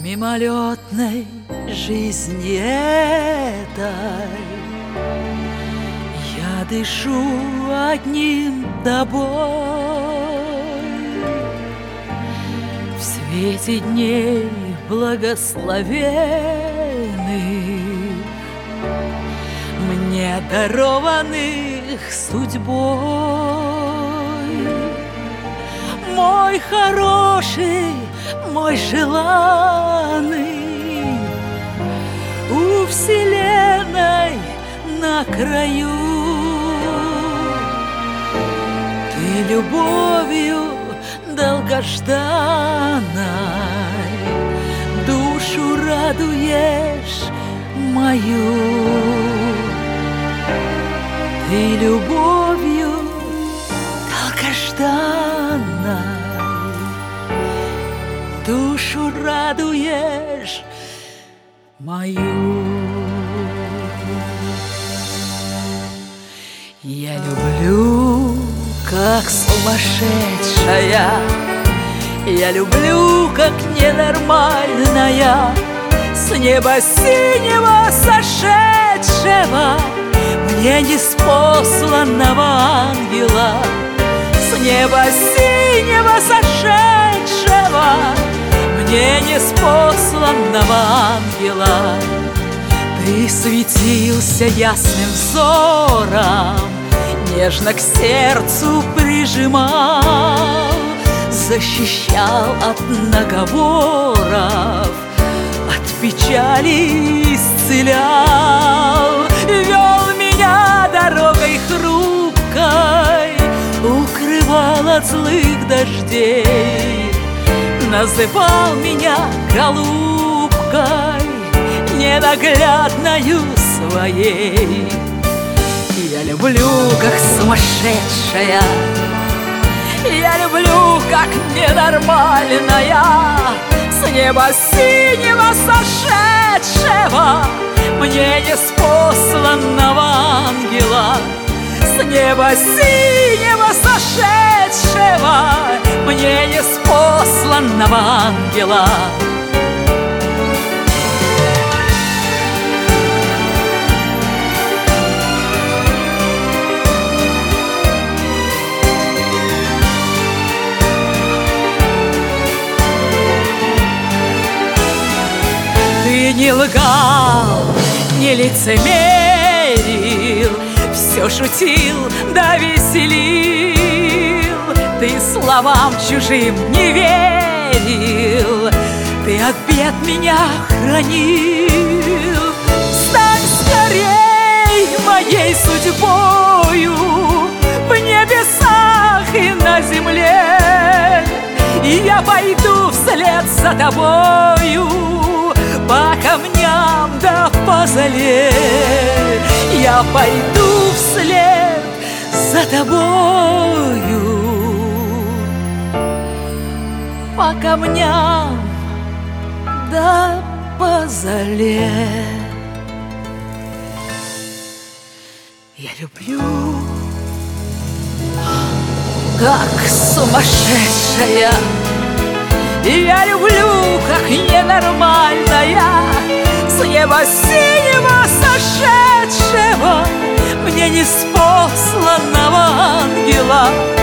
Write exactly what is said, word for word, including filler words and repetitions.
мимолетной жизни этой я дышу одним тобой. В свете дней благословенных мне дарованных судьбой. Мой хороший, мой желанный, у вселенной на краю ты любовью долгожданной душу радуешь мою. Ты любовью долгожданной душу радуешь мою. Я люблю, как сумасшедшая, я люблю, как ненормальная, с неба синего сошедшего, мне неспосланного ангела. С неба синего сошедшего, мне неспосланного ангела. Ты светился ясным взором, нежно к сердцу прижимал, защищал от наговоров, от печали исцелял, вел меня дорогой хрупкой, укрывал от злых дождей, называл меня голубкой, ненаглядною своей. Я люблю, как сумасшедшая, я люблю, как ненормальная, с неба синего сошедшего, мне неспосланного ангела. С неба синего сошедшего, мне неспосланного ангела. Ты не лгал, не лицемерил, все шутил да веселил. Ты словам чужим не верил, ты от бед меня хранил. Стань скорей моей судьбою в небесах и на земле, и я пойду вслед за тобою по камням да по зале. Я пойду вслед за тобою по камням да по зале. Я люблю, как сумасшедшая, я люблю, как ненормальная, с неба синего сошедшего, мне неспосланного ангела.